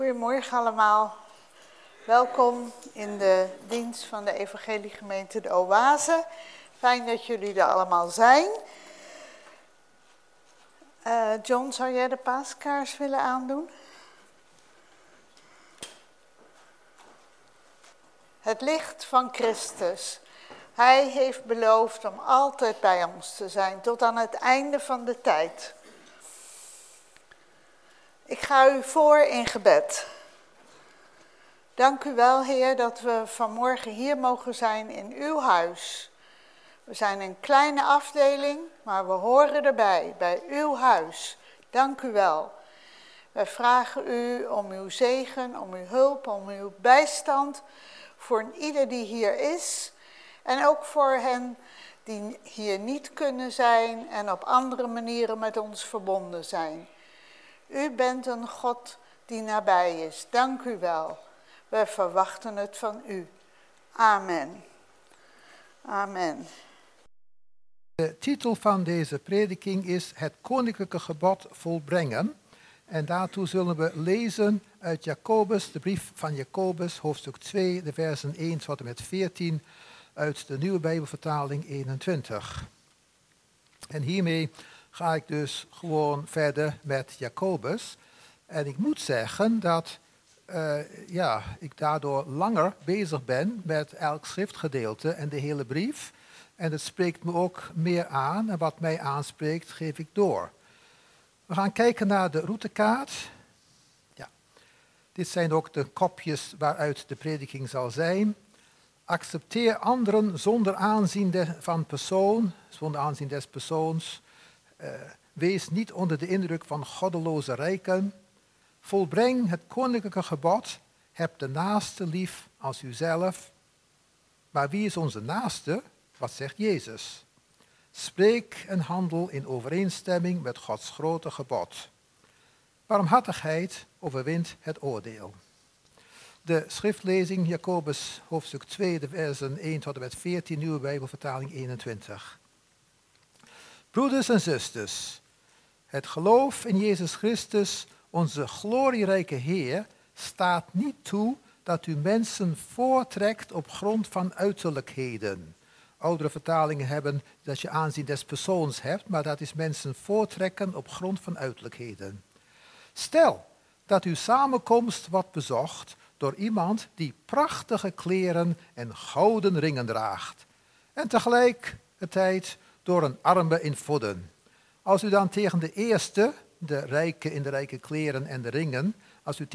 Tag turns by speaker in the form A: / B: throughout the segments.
A: Goedemorgen allemaal. Welkom in de dienst van de Evangeliegemeente De Oase. Fijn dat jullie er allemaal zijn. John, zou jij de paaskaars willen aandoen? Het licht van Christus. Hij heeft beloofd om altijd bij ons te zijn, tot aan het einde van de tijd. Ik ga u voor in gebed. Dank u wel, Heer, dat we vanmorgen hier mogen zijn in uw huis. We zijn een kleine afdeling, maar we horen erbij, bij uw huis. Dank u wel. Wij vragen u om uw zegen, om uw hulp, om uw bijstand voor ieder die hier is. En ook voor hen die hier niet kunnen zijn en op andere manieren met ons verbonden zijn. U bent een God die nabij is. Dank u wel. Wij verwachten het van u. Amen. Amen.
B: De titel van deze prediking is Het Koninklijke Gebod volbrengen. En daartoe zullen we lezen uit Jacobus, de brief van Jacobus, hoofdstuk 2, de versen 1 tot en met 14, uit de Nieuwe Bijbelvertaling 21. En hiermee ga ik dus gewoon verder met Jacobus. En ik moet zeggen dat ik daardoor langer bezig ben met elk schriftgedeelte en de hele brief. En het spreekt me ook meer aan en wat mij aanspreekt geef ik door. We gaan kijken naar de routekaart. Ja. Dit zijn ook de kopjes waaruit de prediking zal zijn. Accepteer anderen zonder aanzien van persoon, zonder aanzien des persoons. Wees niet onder de indruk van goddeloze rijken. Volbreng het koninklijke gebod. Heb de naaste lief als uzelf. Maar wie is onze naaste? Wat zegt Jezus? Spreek en handel in overeenstemming met Gods grote gebod. Barmhartigheid overwint het oordeel. De schriftlezing Jacobus hoofdstuk 2, de versen 1 tot en met 14, Nieuwe Bijbelvertaling 21. Broeders en zusters, het geloof in Jezus Christus, onze glorierijke Heer, staat niet toe dat u mensen voortrekt op grond van uiterlijkheden. Oudere vertalingen hebben dat je aanzien des persoons hebt, maar dat is mensen voortrekken op grond van uiterlijkheden. Stel dat uw samenkomst wordt bezocht door iemand die prachtige kleren en gouden ringen draagt. En tegelijkertijd door een arme in vodden. Als u dan tegen de eerste, de rijke in de rijke kleren en de ringen, als u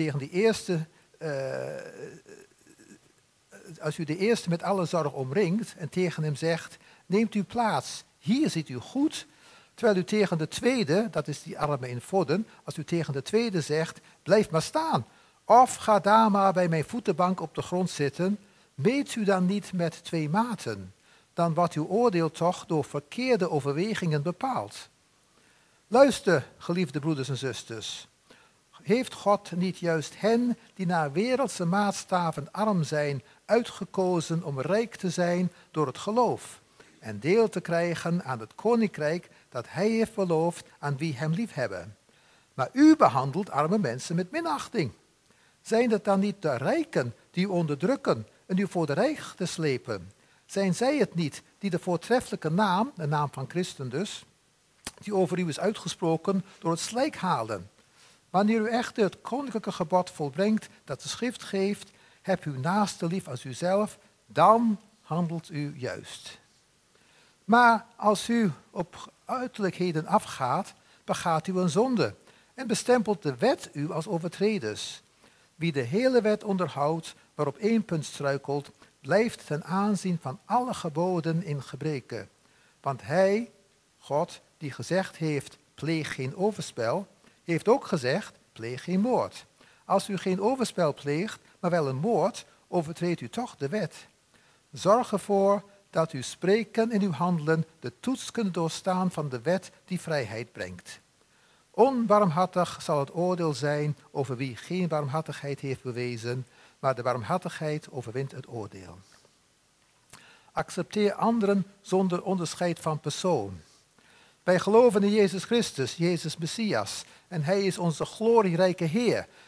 B: de eerste met alle zorg omringt en tegen hem zegt, neemt u plaats, hier zit u goed, terwijl u tegen de tweede, dat is die arme in vodden, als u tegen de tweede zegt, blijf maar staan, of ga daar maar bij mijn voetenbank op de grond zitten, meet u dan niet met twee maten, dan wordt uw oordeel toch door verkeerde overwegingen bepaald. Luister, geliefde broeders en zusters. Heeft God niet juist hen die naar wereldse maatstaven arm zijn, uitgekozen om rijk te zijn door het geloof en deel te krijgen aan het koninkrijk dat hij heeft beloofd aan wie hem liefhebben? Maar u behandelt arme mensen met minachting. Zijn het dan niet de rijken die u onderdrukken en u voor de rechter slepen? Zijn zij het niet die de voortreffelijke naam, de naam van Christus dus, die over u is uitgesproken, door het slijk halen? Wanneer u echter het koninklijke gebod volbrengt dat de schrift geeft, heb uw naaste lief als uzelf, dan handelt u juist. Maar als u op uiterlijkheden afgaat, begaat u een zonde en bestempelt de wet u als overtreders. Wie de hele wet onderhoudt, maar op één punt struikelt, blijft ten aanzien van alle geboden in gebreke. Want hij, God, die gezegd heeft, pleeg geen overspel, heeft ook gezegd, pleeg geen moord. Als u geen overspel pleegt, maar wel een moord, overtreedt u toch de wet. Zorg ervoor dat uw spreken en uw handelen de toets kunnen doorstaan van de wet die vrijheid brengt. Onbarmhartig zal het oordeel zijn over wie geen barmhartigheid heeft bewezen, maar de barmhartigheid overwint het oordeel. Accepteer anderen zonder onderscheid van persoon. Wij geloven in Jezus Christus, Jezus Messias, en hij is onze glorierijke Heer.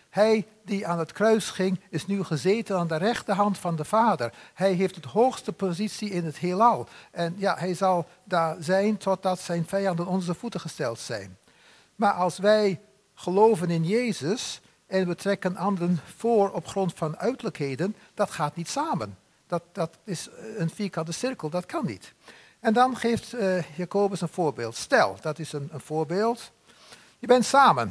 B: Hij die aan het kruis ging, is nu gezeten aan de rechterhand van de Vader. Hij heeft het hoogste positie in het heelal. En ja, hij zal daar zijn totdat zijn vijanden onze voeten gesteld zijn. Maar als wij geloven in Jezus en we trekken anderen voor op grond van uiterlijkheden, dat gaat niet samen. Dat is een vierkante cirkel, dat kan niet. En dan geeft Jacobus een voorbeeld. Stel, dat is een voorbeeld. Je bent samen.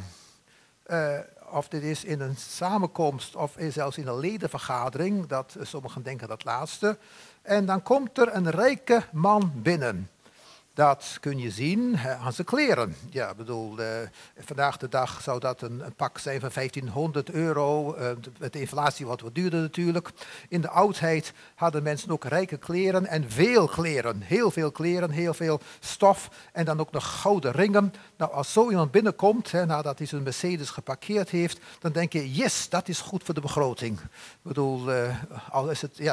B: Of dit is in een samenkomst of zelfs in een ledenvergadering. Sommigen denken dat laatste. En dan komt er een rijke man binnen. Dat kun je zien aan zijn kleren. Ja, ik bedoel, vandaag de dag zou dat een pak zijn van €1500. Met de inflatie wat duurder natuurlijk. In de oudheid hadden mensen ook rijke kleren en veel kleren. Heel veel kleren, heel veel stof en dan ook nog gouden ringen. Nou, als zo iemand binnenkomt, nadat hij zijn Mercedes geparkeerd heeft, dan denk je, yes, dat is goed voor de begroting. Ik bedoel, al is het, ja,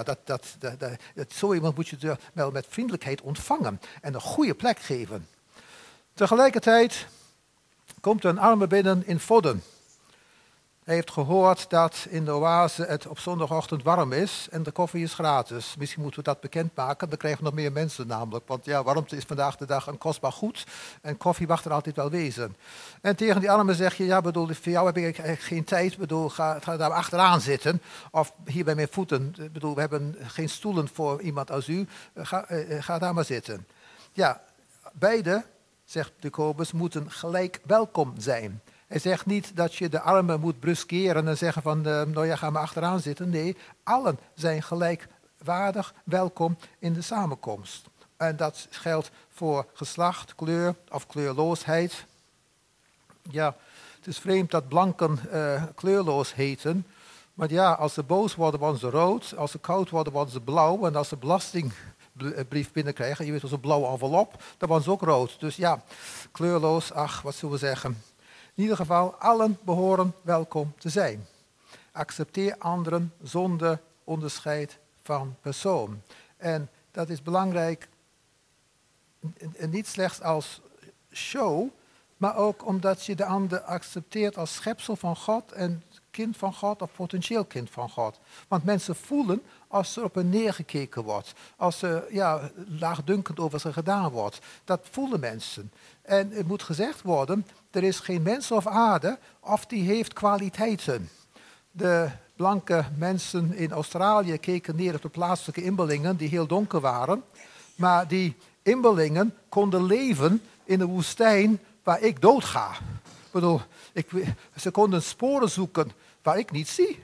B: zo iemand moet je wel met vriendelijkheid ontvangen en een goede plek geven. Tegelijkertijd komt er een arme binnen in Vodden. Hij heeft gehoord dat in de oase het op zondagochtend warm is en de koffie is gratis. Misschien moeten we dat bekendmaken, dan krijgen we nog meer mensen namelijk. Want ja, warmte is vandaag de dag een kostbaar goed en koffie mag er altijd wel wezen. En tegen die arme zeg je, ja, bedoel, voor jou heb ik eigenlijk geen tijd. Bedoel, ga daar achteraan zitten of hier bij mijn voeten. Bedoel, we hebben geen stoelen voor iemand als u. Ga daar maar zitten. Ja, beide, zegt Jacobus, moeten gelijk welkom zijn. Hij zegt niet dat je de armen moet bruskeren en zeggen van, nou ja, ga maar achteraan zitten. Nee, allen zijn gelijkwaardig welkom in de samenkomst. En dat geldt voor geslacht, kleur of kleurloosheid. Ja, het is vreemd dat blanken kleurloos heten. Maar ja, als ze boos worden, worden ze rood. Als ze koud worden, worden ze blauw. En als ze belastingbrief binnenkrijgen, je weet wel, zo'n blauwe envelop, dan worden ze ook rood. Dus ja, kleurloos, ach, wat zullen we zeggen. In ieder geval, allen behoren welkom te zijn. Accepteer anderen zonder onderscheid van persoon. En dat is belangrijk, niet slechts als show, maar ook omdat je de ander accepteert als schepsel van God en kind van God of potentieel kind van God. Want mensen voelen als er op hen neergekeken wordt, als er laagdunkend over ze gedaan wordt. Dat voelen mensen. En het moet gezegd worden, er is geen mens op aarde of die heeft kwaliteiten. De blanke mensen in Australië keken neer op de plaatselijke inboorlingen die heel donker waren. Maar die inboorlingen konden leven in de woestijn waar ik doodga. Ik bedoel, ze konden sporen zoeken waar ik niet zie.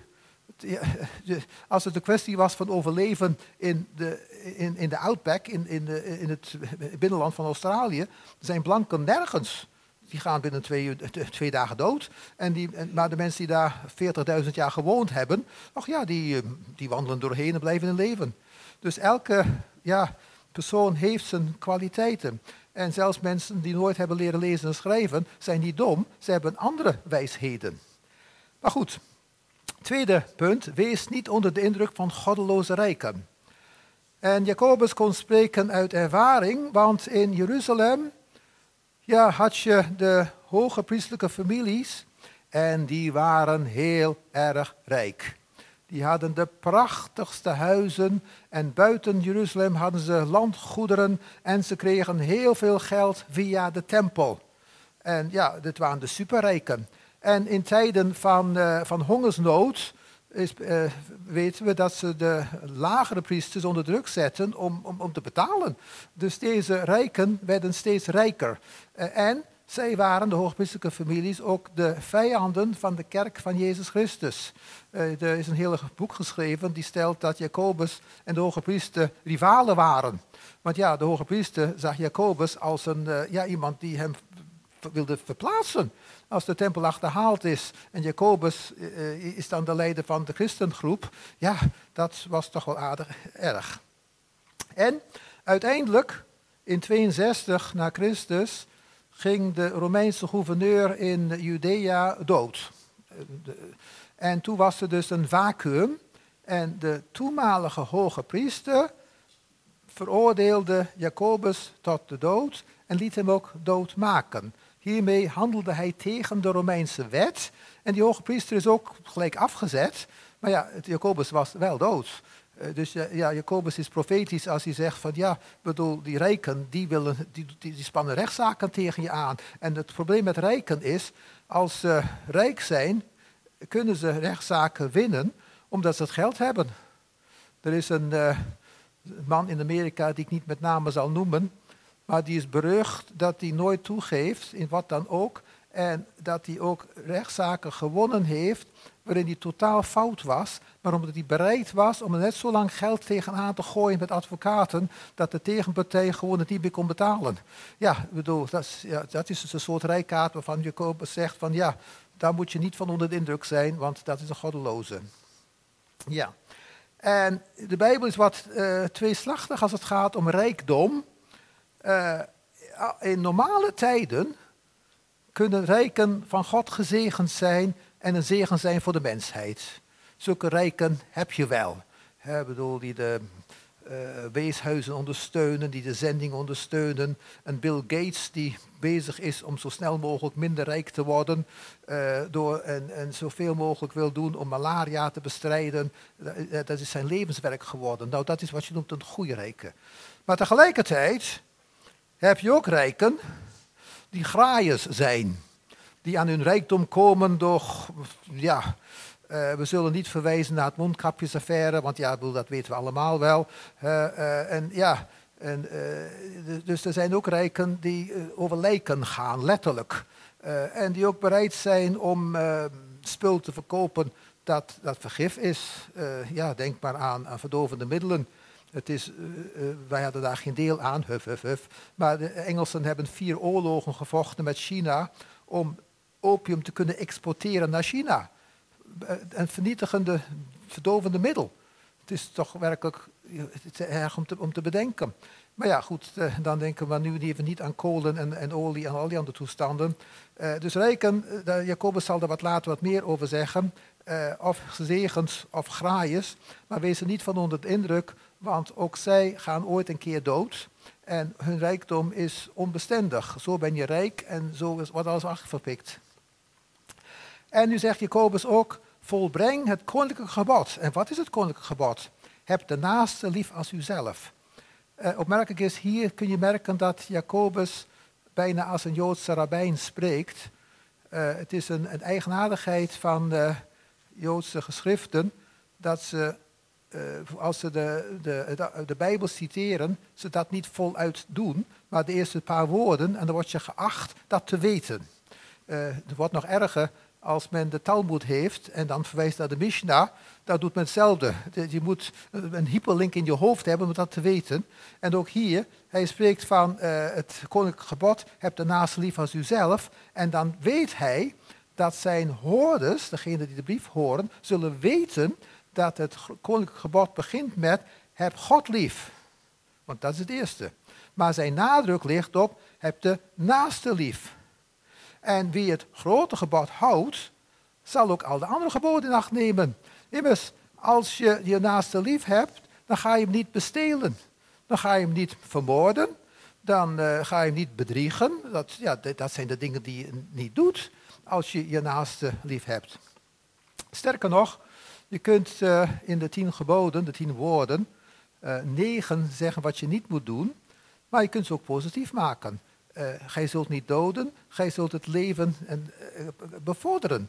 B: Als het een kwestie was van overleven in de outback, in het binnenland van Australië, zijn blanken nergens. Die gaan binnen 2 dagen dood. Maar de mensen die daar 40.000 jaar gewoond hebben, die wandelen doorheen en blijven in leven. Dus elke persoon heeft zijn kwaliteiten. En zelfs mensen die nooit hebben leren lezen en schrijven, zijn niet dom. Ze hebben andere wijsheden. Maar goed, tweede punt, wees niet onder de indruk van goddeloze rijken. En Jacobus kon spreken uit ervaring, want in Jeruzalem had je de hoge priestelijke families en die waren heel erg rijk. Die hadden de prachtigste huizen en buiten Jeruzalem hadden ze landgoederen en ze kregen heel veel geld via de tempel. En ja, dit waren de superrijken. En in tijden van hongersnood weten we dat ze de lagere priesters onder druk zetten om te betalen. Dus deze rijken werden steeds rijker. En zij waren, de hoogpriestelijke families, ook de vijanden van de kerk van Jezus Christus. Er is een heel boek geschreven die stelt dat Jacobus en de hogepriester rivalen waren. Want ja, de hogepriester zag Jacobus als iemand die hem wilde verplaatsen. Als de tempel achterhaald is en Jacobus is dan de leider van de christengroep, ja, dat was toch wel aardig erg. En uiteindelijk, in 62 na Christus, ging de Romeinse gouverneur in Judea dood. En toen was er dus een vacuüm en de toenmalige hoge priester veroordeelde Jacobus tot de dood en liet hem ook doodmaken. Hiermee handelde hij tegen de Romeinse wet. En die hoge priester is ook gelijk afgezet. Maar ja, Jacobus was wel dood. Dus ja, Jacobus is profetisch als hij zegt van ja, bedoel, die rijken die spannen rechtszaken tegen je aan. En het probleem met rijken is, als ze rijk zijn, kunnen ze rechtszaken winnen omdat ze het geld hebben. Er is een man in Amerika die ik niet met name zal noemen, maar die is berucht dat hij nooit toegeeft in wat dan ook. En dat hij ook rechtszaken gewonnen heeft waarin hij totaal fout was, maar omdat hij bereid was om er net zo lang geld tegenaan te gooien met advocaten, dat de tegenpartij gewoon het niet meer kon betalen. Ja, ik bedoel, dat is dus een soort rijkaart waarvan Jacobus zegt van ja, daar moet je niet van onder de indruk zijn, want dat is een goddeloze. Ja. En de Bijbel is wat tweeslachtig als het gaat om rijkdom. In normale tijden kunnen rijken van God gezegend zijn en een zegen zijn voor de mensheid. Zulke rijken heb je wel. Ik bedoel, die de weeshuizen ondersteunen, die de zending ondersteunen. Een Bill Gates die bezig is om zo snel mogelijk minder rijk te worden en zoveel mogelijk wil doen om malaria te bestrijden. Dat is zijn levenswerk geworden. Nou, dat is wat je noemt een goede rijke. Maar tegelijkertijd heb je ook rijken die graaiers zijn. Die aan hun rijkdom komen door, ja, we zullen niet verwijzen naar het mondkapjesaffaire, want ja, dat weten we allemaal wel. Dus er zijn ook rijken die over lijken gaan, letterlijk. En die ook bereid zijn om spul te verkopen dat vergif is. Denk maar aan verdovende middelen. Wij hadden daar geen deel aan, maar de Engelsen hebben 4 oorlogen gevochten met China om opium te kunnen exporteren naar China. Een vernietigende, verdovende middel. Het is toch werkelijk erg om te bedenken. Maar ja, goed, dan denken we nu even niet aan kolen en olie en al die andere toestanden. Dus rijken, Jacobus zal er wat later wat meer over zeggen, of gezegend of graaiers, maar wees er niet van onder de indruk, want ook zij gaan ooit een keer dood en hun rijkdom is onbestendig. Zo ben je rijk en zo wordt alles afgepikt. En nu zegt Jacobus ook, volbreng het koninklijke gebod. En wat is het koninklijke gebod? Heb de naaste lief als uzelf. Opmerkelijk is, hier kun je merken dat Jacobus bijna als een Joodse rabbijn spreekt. Het is een eigenaardigheid van de Joodse geschriften, dat ze, als ze de Bijbel citeren, ze dat niet voluit doen, maar de eerste paar woorden, en dan word je geacht dat te weten. Het wordt nog erger als men de Talmud heeft en dan verwijst naar de Mishnah, dat doet men hetzelfde. Je moet een hyperlink in je hoofd hebben om dat te weten. En ook hier, hij spreekt van het koninklijke gebod, heb de naaste lief als uzelf. En dan weet hij dat zijn hoorders, degenen die de brief horen, zullen weten dat het koninklijke gebod begint met heb God lief. Want dat is het eerste. Maar zijn nadruk ligt op heb de naaste lief. En wie het grote gebod houdt, zal ook al de andere geboden in acht nemen. Immers, als je je naaste lief hebt, dan ga je hem niet bestelen. Dan ga je hem niet vermoorden. Dan ga je hem niet bedriegen. Dat zijn de dingen die je niet doet als je je naaste lief hebt. Sterker nog, je kunt in de 10 geboden, de 10 woorden, 9 zeggen wat je niet moet doen. Maar je kunt ze ook positief maken. Gij zult niet doden, gij zult het leven bevorderen.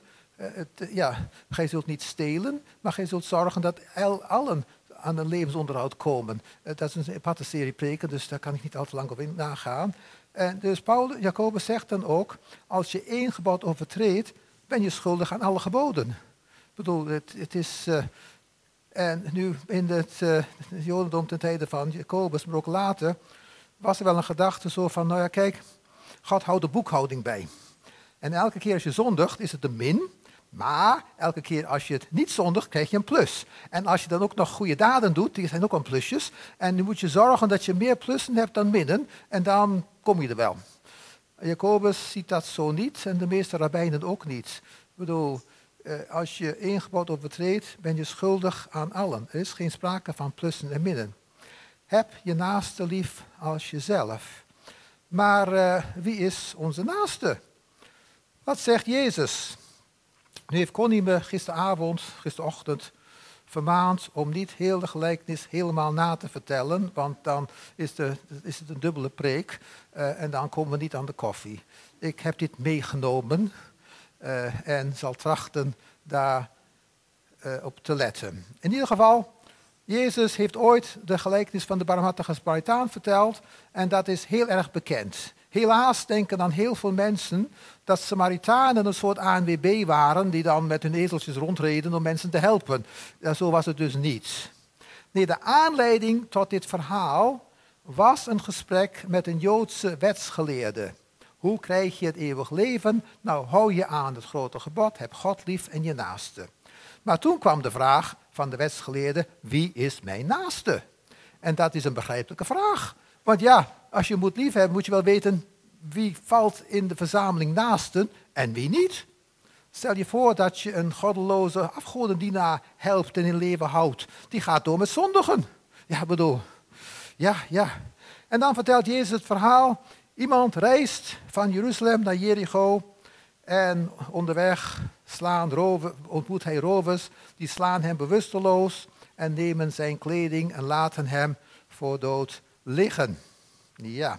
B: Gij zult niet stelen, maar gij zult zorgen dat allen aan een levensonderhoud komen. Dat is een aparte serie preken, dus daar kan ik niet al te lang op in nagaan. En dus Jacobus zegt dan ook, als je 1 gebod overtreedt, ben je schuldig aan alle geboden. Ik bedoel, het is... en nu in het Jodendom ten tijde van Jacobus, maar ook later, was er wel een gedachte zo van, nou ja kijk, God houdt de boekhouding bij. En elke keer als je zondigt is het een min, maar elke keer als je het niet zondigt krijg je een plus. En als je dan ook nog goede daden doet, die zijn ook een plusjes. En nu moet je zorgen dat je meer plussen hebt dan minnen en dan kom je er wel. Jacobus ziet dat zo niet en de meeste rabbijnen ook niet. Ik bedoel, als je 1 gebod overtreedt, ben je schuldig aan allen. Er is geen sprake van plussen en minnen. Heb je naaste lief als jezelf. Maar wie is onze naaste? Wat zegt Jezus? Nu heeft Connie me gisterochtend vermaand om niet heel de gelijkenis helemaal na te vertellen, want dan is het een dubbele preek en dan komen we niet aan de koffie. Ik heb dit meegenomen en zal trachten daar op te letten. In ieder geval, Jezus heeft ooit de gelijkenis van de barmhartige Samaritaan verteld en dat is heel erg bekend. Helaas denken dan heel veel mensen dat Samaritanen een soort ANWB waren die dan met hun ezeltjes rondreden om mensen te helpen. Ja, zo was het dus niet. Nee, de aanleiding tot dit verhaal was een gesprek met een Joodse wetsgeleerde. Hoe krijg je het eeuwig leven? Nou, hou je aan het grote gebod, heb God lief en je naaste. Maar toen kwam de vraag van de wetsgeleerde, wie is mijn naaste? En dat is een begrijpelijke vraag. Want ja, als je moet lief hebben, moet je wel weten wie valt in de verzameling naasten en wie niet. Stel je voor dat je een goddeloze afgodendienaar helpt en in leven houdt. Die gaat door met zondigen. Ja, bedoel. Ja. En dan vertelt Jezus het verhaal. Iemand reist van Jeruzalem naar Jericho. En onderweg ontmoet hij rovers. Die slaan hem bewusteloos en nemen zijn kleding en laten hem voor dood liggen. Ja.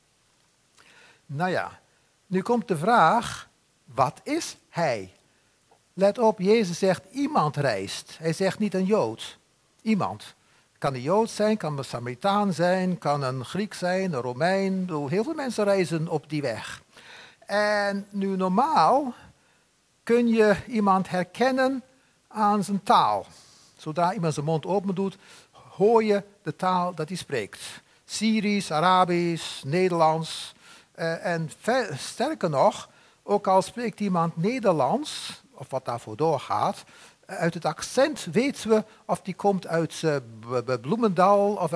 B: Nou ja, nu komt de vraag, wat is hij? Let op, Jezus zegt iemand reist. Hij zegt niet een Jood. Iemand. Kan een Jood zijn, kan een Samaritaan zijn, kan een Griek zijn, een Romein. Heel veel mensen reizen op die weg. En nu normaal kun je iemand herkennen aan zijn taal. Zodra iemand zijn mond open doet, hoor je de taal dat hij spreekt. Syrisch, Arabisch, Nederlands. En sterker nog, ook al spreekt iemand Nederlands, of wat daarvoor doorgaat, uit het accent weten we of die komt uit Bloemendal of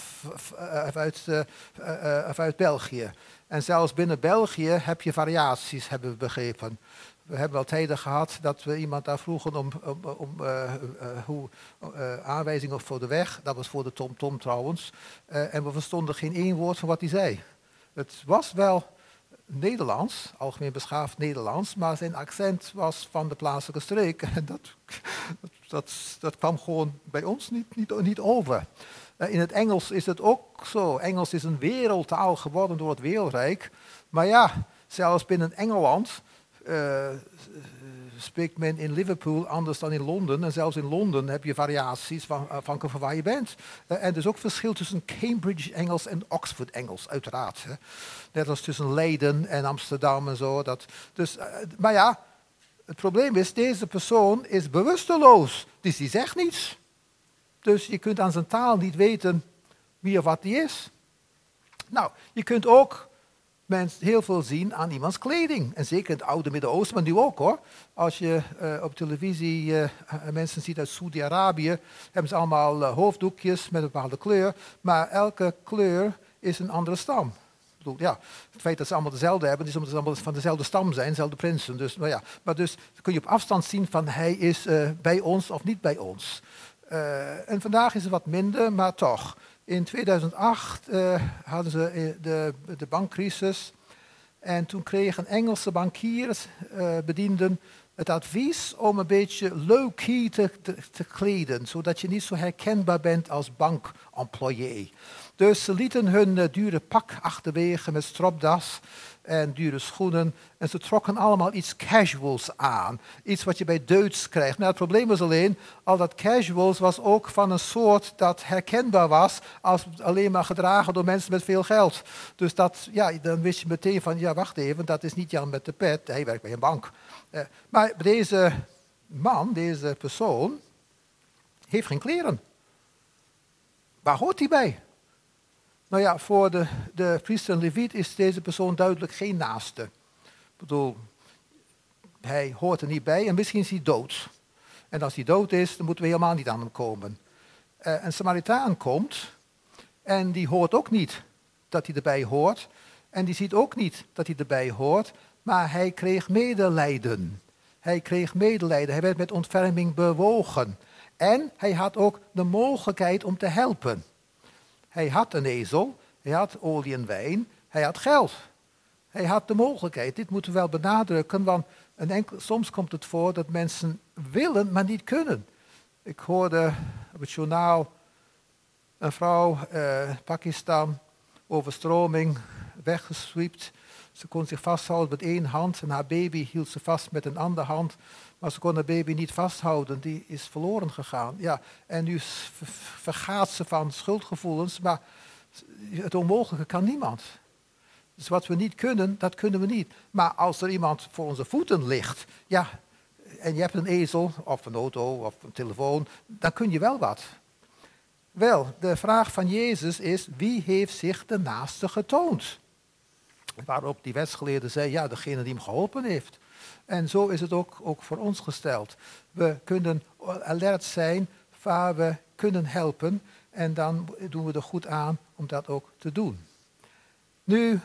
B: uit België. En zelfs binnen België heb je variaties, hebben we begrepen. We hebben wel tijden gehad dat we iemand daar vroegen om aanwijzingen voor de weg. Dat was voor de TomTom trouwens. En we verstonden geen één woord van wat hij zei. Het was wel Nederlands, algemeen beschaafd Nederlands, maar zijn accent was van de plaatselijke streek. En dat kwam gewoon bij ons niet over. In het Engels is het ook zo. Engels is een wereldtaal geworden door het wereldrijk. Maar ja, zelfs binnen Engeland spreekt men in Liverpool anders dan in Londen. En zelfs in Londen heb je variaties afhankelijk van waar je bent. En er is ook verschil tussen Cambridge Engels en Oxford Engels, uiteraard. Hè. Net als tussen Leiden en Amsterdam en zo. Maar ja, het probleem is, deze persoon is bewusteloos. Dus die zegt niets. Dus je kunt aan zijn taal niet weten wie of wat die is. Nou, je kunt ook heel veel zien aan iemands kleding. En zeker in het oude Midden-Oosten, maar nu ook hoor. Als je op televisie mensen ziet uit Saudi-Arabië, hebben ze allemaal hoofddoekjes met een bepaalde kleur. Maar elke kleur is een andere stam. Ik bedoel, ja, het feit dat ze allemaal dezelfde hebben, is omdat ze allemaal van dezelfde stam zijn, dezelfde prinsen. Dus, maar dus kun je op afstand zien van hij is bij ons of niet bij ons. En vandaag is het wat minder, maar toch. In 2008 hadden ze de bankcrisis en toen kregen Engelse bankiers, bedienden, het advies om een beetje low-key te kleden, zodat je niet zo herkenbaar bent als bankemployé. Dus ze lieten hun dure pak achterwege met stropdas en dure schoenen. En ze trokken allemaal iets casuals aan. Iets wat je bij Duits krijgt. Maar het probleem was alleen, al dat casuals was ook van een soort dat herkenbaar was als alleen maar gedragen door mensen met veel geld. Dus dan wist je meteen van, ja wacht even, dat is niet Jan met de pet, hij werkt bij een bank. Maar deze man, deze persoon, heeft geen kleren. Waar hoort hij bij? Nou ja, voor de priester en leviet is deze persoon duidelijk geen naaste. Ik bedoel, hij hoort er niet bij en misschien is hij dood. En als hij dood is, dan moeten we helemaal niet aan hem komen. Een Samaritaan komt en die hoort ook niet dat hij erbij hoort. En die ziet ook niet dat hij erbij hoort, maar hij kreeg medelijden. Hij werd met ontferming bewogen. En hij had ook de mogelijkheid om te helpen. Hij had een ezel, hij had olie en wijn, Hij had geld. Hij had de mogelijkheid. Dit moeten we wel benadrukken, want soms komt het voor dat mensen willen, maar niet kunnen. Ik hoorde op het journaal een vrouw, Pakistan, overstroming, weggesweept. Ze kon zich vasthouden met één hand en haar baby hield ze vast met een andere hand. Maar ze kon haar baby niet vasthouden, die is verloren gegaan. Ja, en nu vergaat ze van schuldgevoelens, maar het onmogelijke kan niemand. Dus wat we niet kunnen, dat kunnen we niet. Maar als er iemand voor onze voeten ligt, ja, en je hebt een ezel of een auto of een telefoon, dan kun je wel wat. Wel, de vraag van Jezus is, wie heeft zich de naaste getoond? Waarop die wetsgeleerde zei, ja, degene die hem geholpen heeft. En zo is het ook voor ons gesteld. We kunnen alert zijn waar we kunnen helpen en dan doen we er goed aan om dat ook te doen. Nu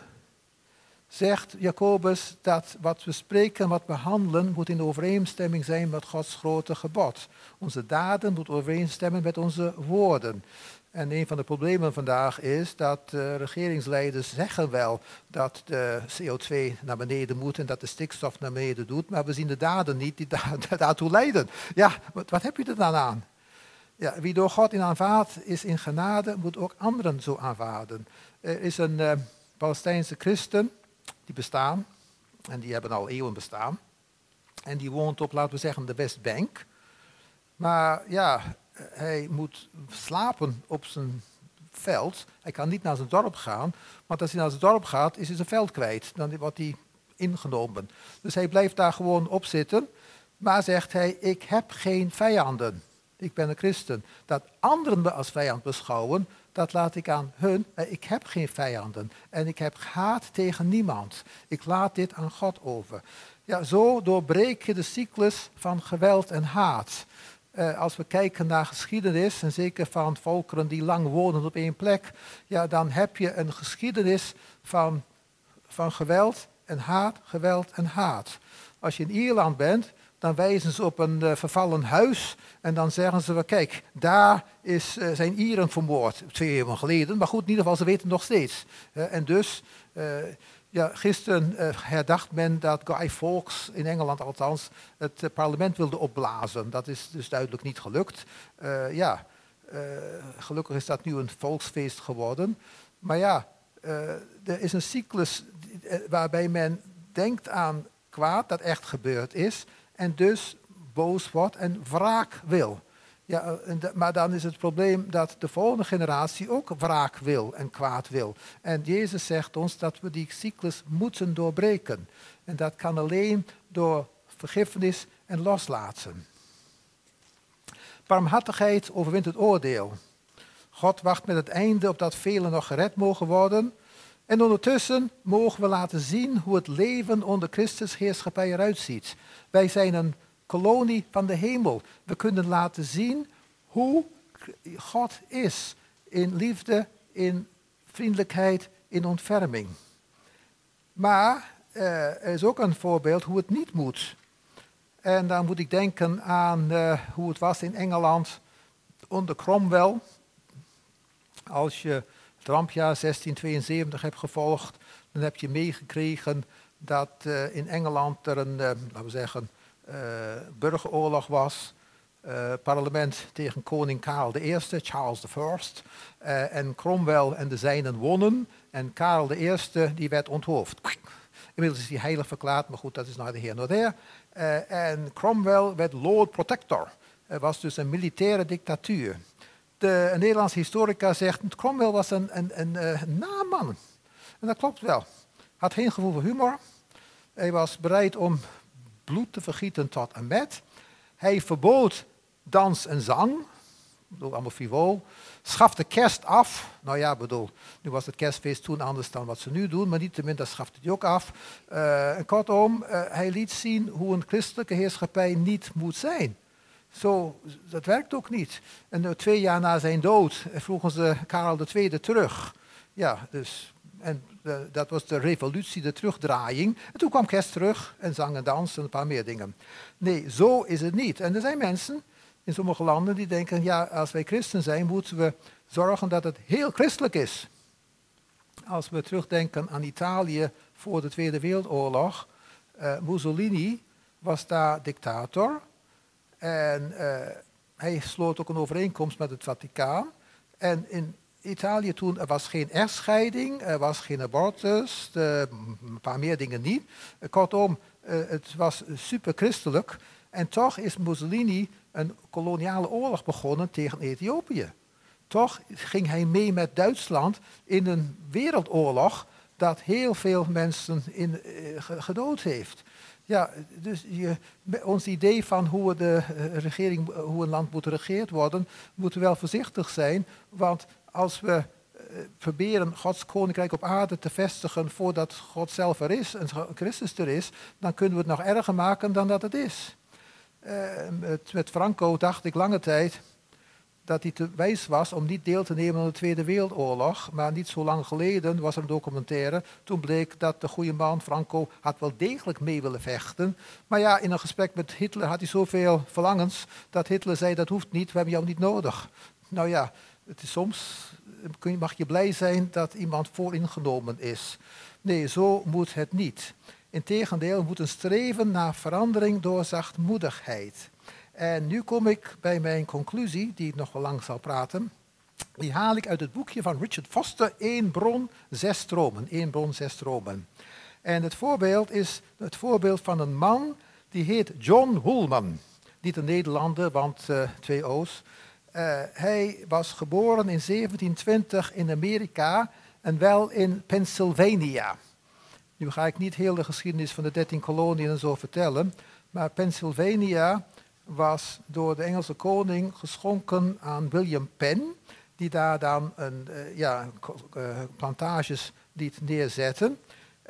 B: zegt Jacobus dat wat we spreken, wat we handelen, moet in overeenstemming zijn met Gods grote gebod. Onze daden moeten overeenstemmen met onze woorden. En een van de problemen vandaag is dat regeringsleiders zeggen wel dat de CO2 naar beneden moet en dat de stikstof naar beneden doet, maar we zien de daden niet die daartoe leiden. Ja, wat heb je er dan aan? Ja, wie door God in aanvaardt is in genade, moet ook anderen zo aanvaarden. Er is een Palestijnse christen, die bestaan, en die hebben al eeuwen bestaan. En die woont op, laten we zeggen, de Westbank. Maar ja, hij moet slapen op zijn veld. Hij kan niet naar zijn dorp gaan, want als hij naar zijn dorp gaat, is hij zijn veld kwijt. Dan wordt hij ingenomen. Dus hij blijft daar gewoon op zitten, maar zegt hij, ik heb geen vijanden. Ik ben een christen. Dat anderen me als vijand beschouwen, dat laat ik aan hun. Ik heb geen vijanden en ik heb haat tegen niemand. Ik laat dit aan God over. Ja, zo doorbreek je de cyclus van geweld en haat. Als we kijken naar geschiedenis, en zeker van volkeren die lang wonen op één plek, ja, dan heb je een geschiedenis van geweld en haat. Als je in Ierland bent, dan wijzen ze op een vervallen huis en dan zeggen ze, kijk, daar zijn Ieren vermoord 2 eeuwen geleden. Maar goed, in ieder geval, ze weten het nog steeds. En dus, gisteren herdacht men dat Guy Fawkes, in Engeland althans, het parlement wilde opblazen. Dat is dus duidelijk niet gelukt. Gelukkig is dat nu een volksfeest geworden. Maar ja, er is een cyclus waarbij men denkt aan kwaad dat echt gebeurd is en dus boos wordt en wraak wil. Ja, maar dan is het probleem dat de volgende generatie ook wraak wil en kwaad wil. En Jezus zegt ons dat we die cyclus moeten doorbreken. En dat kan alleen door vergiffenis en loslaten. Barmhartigheid overwint het oordeel. God wacht met het einde op dat velen nog gered mogen worden. En ondertussen mogen we laten zien hoe het leven onder Christus heerschappij eruit ziet. Wij zijn een kolonie van de hemel. We kunnen laten zien hoe God is in liefde, in vriendelijkheid, in ontferming. Maar er is ook een voorbeeld hoe het niet moet. En dan moet ik denken aan hoe het was in Engeland onder Cromwell. Als je het rampjaar 1672 hebt gevolgd, dan heb je meegekregen dat in Engeland er een, laten we zeggen, burgeroorlog was. Parlement tegen koning Karel I, Charles I. En Cromwell en de zijnen wonnen. En Karel I die werd onthoofd. Inmiddels is hij heilig verklaard, maar goed, dat is naar de heer Nodair. En Cromwell werd Lord Protector. Het was dus een militaire dictatuur. Een Nederlandse historica zegt, Cromwell was een naman. En dat klopt wel. Had geen gevoel voor humor. Hij was bereid om bloed te vergieten tot en met. Hij verbood dans en zang. Allemaal frivol. Schafte kerst af. Nou ja, nu was het kerstfeest toen anders dan wat ze nu doen, maar niettemin, dat schafte hij ook af. Kortom, hij liet zien hoe een christelijke heerschappij niet moet zijn. Zo, dat werkt ook niet. En 2 jaar na zijn dood vroegen ze Karel II terug. Ja, dus, en dat was de revolutie, de terugdraaiing. En toen kwam kerst terug en zang en dans en een paar meer dingen. Nee, zo is het niet. En er zijn mensen in sommige landen die denken, ja, als wij christen zijn, moeten we zorgen dat het heel christelijk is. als we terugdenken aan Italië voor de Tweede Wereldoorlog, Mussolini was daar dictator en hij sloot ook een overeenkomst met het Vaticaan. En in Italië toen, er was geen echtscheiding, er was geen abortus, een paar meer dingen niet. Kortom, het was super christelijk. En toch is Mussolini een koloniale oorlog begonnen tegen Ethiopië. Toch ging hij mee met Duitsland in een wereldoorlog dat heel veel mensen gedood heeft. Ja, dus ons idee van hoe hoe een land moet geregeerd worden, moeten wel voorzichtig zijn. Want als we proberen Gods koninkrijk op aarde te vestigen voordat God zelf er is en Christus er is, dan kunnen we het nog erger maken dan dat het is. Met Franco dacht ik lange tijd dat hij te wijs was om niet deel te nemen aan de Tweede Wereldoorlog. Maar niet zo lang geleden was er een documentaire. Toen bleek dat de goede man Franco had wel degelijk mee willen vechten. Maar ja, in een gesprek met Hitler had hij zoveel verlangens dat Hitler zei, dat hoeft niet, we hebben jou niet nodig. Nou ja, soms mag je blij zijn dat iemand vooringenomen is. Nee, zo moet het niet. Integendeel, we moeten streven naar verandering door zachtmoedigheid. En nu kom ik bij mijn conclusie, die ik nog wel lang zal praten. Die haal ik uit het boekje van Richard Foster, 1 bron, 6 stromen. 1 bron, 6 stromen. En het voorbeeld is het voorbeeld van een man die heet John Woolman. Niet een Nederlander, want 2 O's. Hij was geboren in 1720 in Amerika en wel in Pennsylvania. Nu ga ik niet heel de geschiedenis van de 13 koloniën en zo vertellen, maar Pennsylvania was door de Engelse koning geschonken aan William Penn, die daar dan plantages liet neerzetten.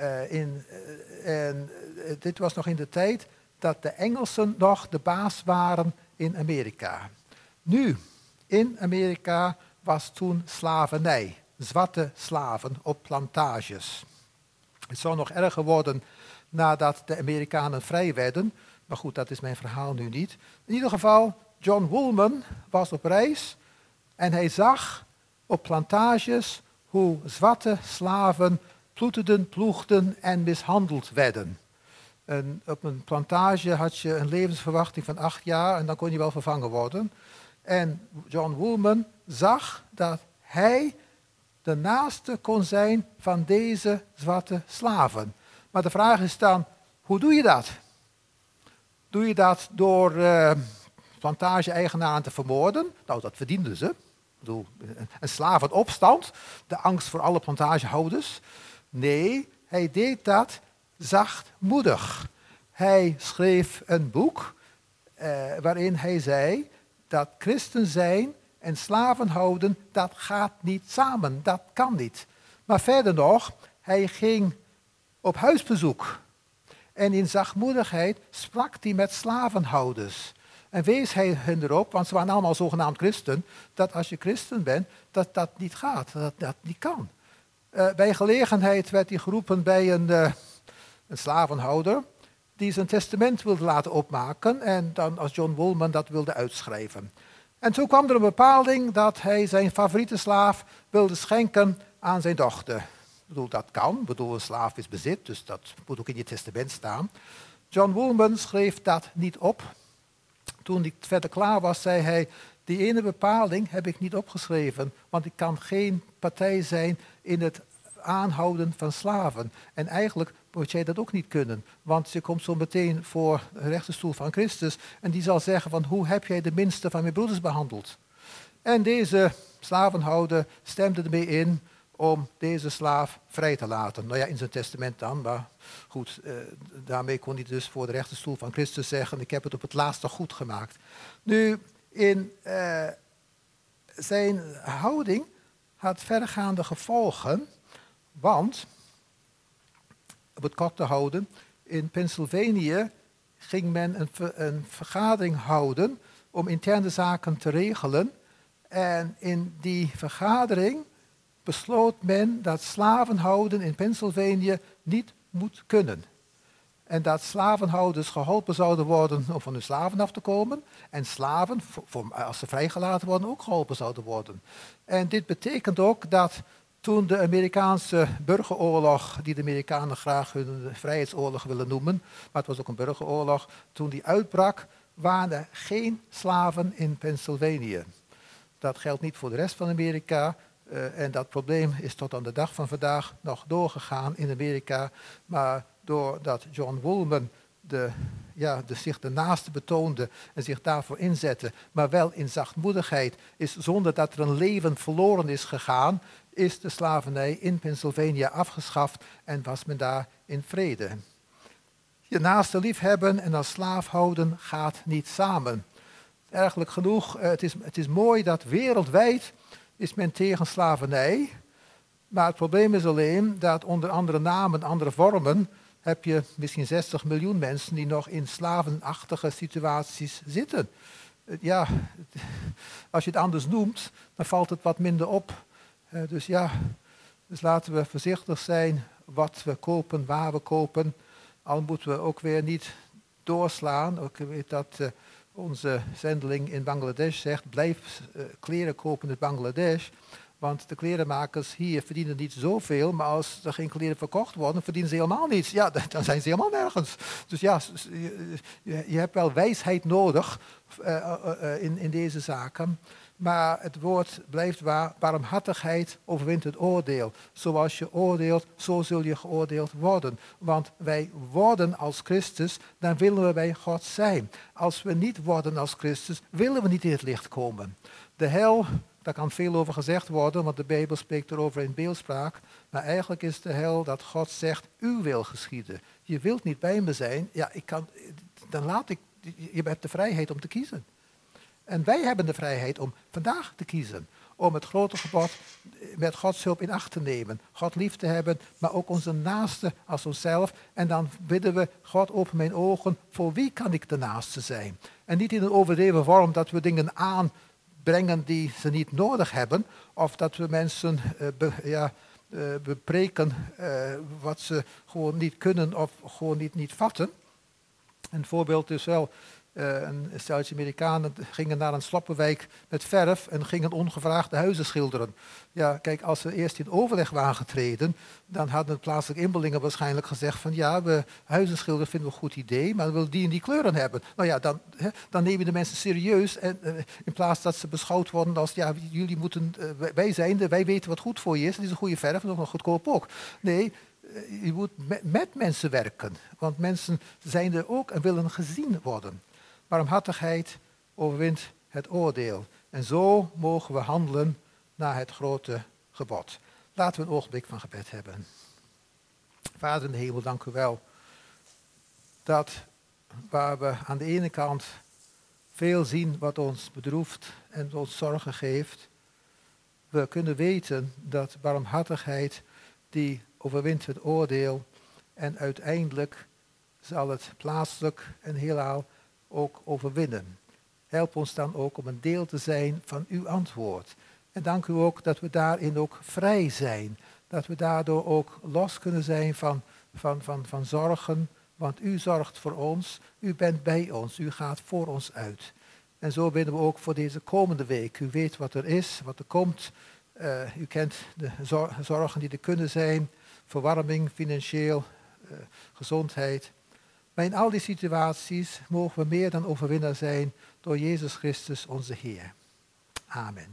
B: Dit was nog in de tijd dat de Engelsen nog de baas waren in Amerika. Nu, in Amerika was toen slavernij, zwarte slaven op plantages. Het zou nog erger worden nadat de Amerikanen vrij werden. Maar goed, dat is mijn verhaal nu niet. In ieder geval, John Woolman was op reis en hij zag op plantages hoe zwarte slaven ploeterden, ploegden en mishandeld werden. En op een plantage had je een levensverwachting van 8 jaar en dan kon je wel vervangen worden. En John Woolman zag dat hij de naaste kon zijn van deze zwarte slaven. Maar de vraag is dan, hoe doe je dat? Doe je dat door plantage-eigenaren te vermoorden? Nou, dat verdienden ze. Ik bedoel, een slavenopstand, de angst voor alle plantagehouders. Nee, hij deed dat zachtmoedig. Hij schreef een boek waarin hij zei dat christen zijn en slaven houden, dat gaat niet samen, dat kan niet. Maar verder nog, hij ging op huisbezoek. En in zachtmoedigheid sprak hij met slavenhouders. En wees hij hen erop, want ze waren allemaal zogenaamd christen, dat als je christen bent, dat niet gaat, dat niet kan. Bij gelegenheid werd hij geroepen bij een slavenhouder die zijn testament wilde laten opmaken en dan als John Woolman dat wilde uitschrijven. En toen kwam er een bepaling dat hij zijn favoriete slaaf wilde schenken aan zijn dochter. Ik bedoel, dat kan. Ik bedoel, een slaaf is bezit, dus dat moet ook in je testament staan. John Woolman schreef dat niet op. Toen hij verder klaar was, zei hij, die ene bepaling heb ik niet opgeschreven, want ik kan geen partij zijn in het aanhouden van slaven. En eigenlijk moet jij dat ook niet kunnen, want je komt zo meteen voor de rechterstoel van Christus en die zal zeggen van hoe heb jij de minste van mijn broeders behandeld? En deze slavenhouder stemde ermee in om deze slaaf vrij te laten. Nou ja, in zijn testament dan, maar goed, daarmee kon hij dus voor de rechterstoel van Christus zeggen, ik heb het op het laatste goed gemaakt. Nu, in zijn houding had verregaande gevolgen, want, op het kort te houden, in Pennsylvania ging men een vergadering houden om interne zaken te regelen. En in die vergadering besloot men dat slavenhouden in Pennsylvania niet moet kunnen. En dat slavenhouders geholpen zouden worden om van hun slaven af te komen. En slaven, als ze vrijgelaten worden, ook geholpen zouden worden. En dit betekent ook dat Toen de Amerikaanse burgeroorlog, die de Amerikanen graag hun vrijheidsoorlog willen noemen, maar het was ook een burgeroorlog, toen die uitbrak, waren er geen slaven in Pennsylvanië. Dat geldt niet voor de rest van Amerika. En dat probleem is tot aan de dag van vandaag nog doorgegaan in Amerika. Maar doordat John Woolman zich de naaste betoonde en zich daarvoor inzette, maar wel in zachtmoedigheid, is zonder dat er een leven verloren is gegaan, is de slavernij in Pennsylvania afgeschaft en was men daar in vrede. Je naaste liefhebben en als slaaf houden gaat niet samen. Eigenlijk genoeg, het is mooi dat wereldwijd is men tegen slavernij. Maar het probleem is alleen dat onder andere namen, andere vormen, heb je misschien 60 miljoen mensen die nog in slavenachtige situaties zitten. Ja, als je het anders noemt, dan valt het wat minder op. Dus laten we voorzichtig zijn wat we kopen, waar we kopen. Al moeten we ook weer niet doorslaan. Ik weet dat onze zendeling in Bangladesh zegt, blijf kleren kopen in Bangladesh. Want de klerenmakers hier verdienen niet zoveel, maar als er geen kleren verkocht worden, verdienen ze helemaal niets. Ja, dan zijn ze helemaal nergens. Dus ja, je hebt wel wijsheid nodig in deze zaken. Maar het woord blijft waar, barmhartigheid overwint het oordeel. Zoals je oordeelt, zo zul je geoordeeld worden. Want wij worden als Christus, dan willen we bij God zijn. Als we niet worden als Christus, willen we niet in het licht komen. De hel, daar kan veel over gezegd worden, want de Bijbel spreekt erover in beeldspraak. Maar eigenlijk is de hel dat God zegt, uw wil geschieden. Je wilt niet bij me zijn, ja, je hebt de vrijheid om te kiezen. En wij hebben de vrijheid om vandaag te kiezen. Om het grote gebod met Gods hulp in acht te nemen. God lief te hebben, maar ook onze naaste als onszelf. En dan bidden we, God open mijn ogen, voor wie kan ik de naaste zijn? En niet in een overdreven vorm dat we dingen aanbrengen die ze niet nodig hebben. Of dat we mensen bepreken wat ze gewoon niet kunnen of gewoon niet vatten. Een voorbeeld is wel, een steltje Amerikanen gingen naar een sloppenwijk met verf en gingen ongevraagd de huizen schilderen. Ja, kijk, als ze eerst in overleg waren getreden, dan hadden de plaatselijke inboorlingen waarschijnlijk gezegd van ja, huizen schilderen vinden we een goed idee, maar we willen die en die kleuren hebben. Nou ja, dan neem je de mensen serieus en in plaats dat ze beschouwd worden als ja, jullie moeten, wij weten wat goed voor je is, het is een goede verf en nog goedkoop ook. Nee, je moet met mensen werken, want mensen zijn er ook en willen gezien worden. Barmhartigheid overwint het oordeel. En zo mogen we handelen naar het grote gebod. Laten we een ogenblik van gebed hebben. Vader in de hemel, dank u wel dat waar we aan de ene kant veel zien wat ons bedroeft en ons zorgen geeft, we kunnen weten dat barmhartigheid die overwint het oordeel en uiteindelijk zal het plaatselijk en heelal ook overwinnen. Help ons dan ook om een deel te zijn van uw antwoord. En dank u ook dat we daarin ook vrij zijn. Dat we daardoor ook los kunnen zijn van zorgen. Want u zorgt voor ons, u bent bij ons, u gaat voor ons uit. En zo bidden we ook voor deze komende week. U weet wat er is, wat er komt. U kent de zorgen die er kunnen zijn. Verwarming, financieel, gezondheid. Maar in al die situaties mogen we meer dan overwinnaar zijn door Jezus Christus onze Heer. Amen.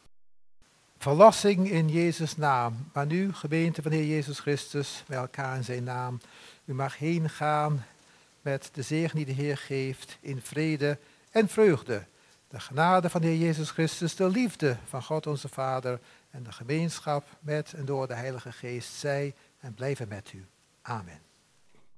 B: Verlossing in Jezus' naam. Maar nu, gemeente van de Heer Jezus Christus, bij elkaar in zijn naam. U mag heen gaan met de zegen die de Heer geeft in vrede en vreugde. De genade van de Heer Jezus Christus, de liefde van God onze Vader en de gemeenschap met en door de Heilige Geest zij en blijven met u. Amen.